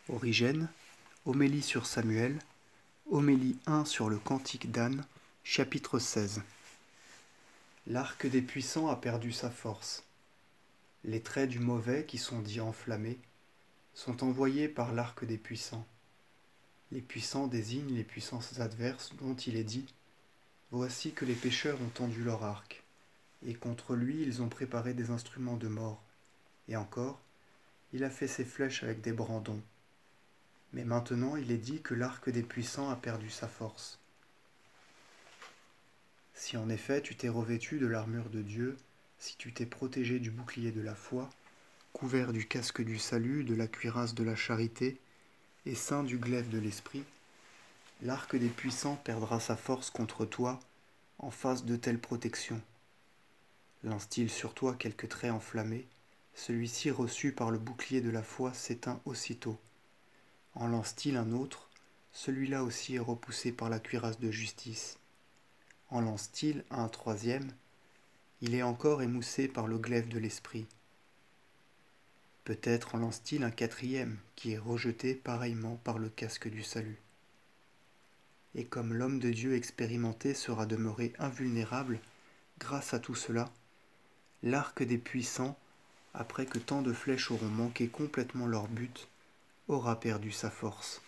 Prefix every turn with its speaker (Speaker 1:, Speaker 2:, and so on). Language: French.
Speaker 1: Origène, Homélie sur Samuel, Homélie 1 sur le Cantique d'Anne, chapitre 16. L'arc des puissants a perdu sa force. Les traits du mauvais, qui sont dits enflammés, sont envoyés par l'arc des puissants. Les puissants désignent les puissances adverses dont il est dit « Voici que les pécheurs ont tendu leur arc, et contre lui ils ont préparé des instruments de mort. Et encore, il a fait ses flèches avec des brandons. » Mais maintenant il est dit que l'arc des puissants a perdu sa force. Si en effet tu t'es revêtu de l'armure de Dieu, si tu t'es protégé du bouclier de la foi, couvert du casque du salut, de la cuirasse de la charité, et ceint du glaive de l'esprit, l'arc des puissants perdra sa force contre toi en face de telle protection. Lance-t-il sur toi quelque trait enflammé, celui-ci reçu par le bouclier de la foi s'éteint aussitôt. En lance-t-il un autre, celui-là aussi est repoussé par la cuirasse de justice. En lance-t-il un troisième, il est encore émoussé par le glaive de l'esprit. Peut-être en lance-t-il un quatrième, qui est rejeté pareillement par le casque du salut. Et comme l'homme de Dieu expérimenté sera demeuré invulnérable, grâce à tout cela, l'arc des puissants, après que tant de flèches auront manqué complètement leur but, aura perdu sa force.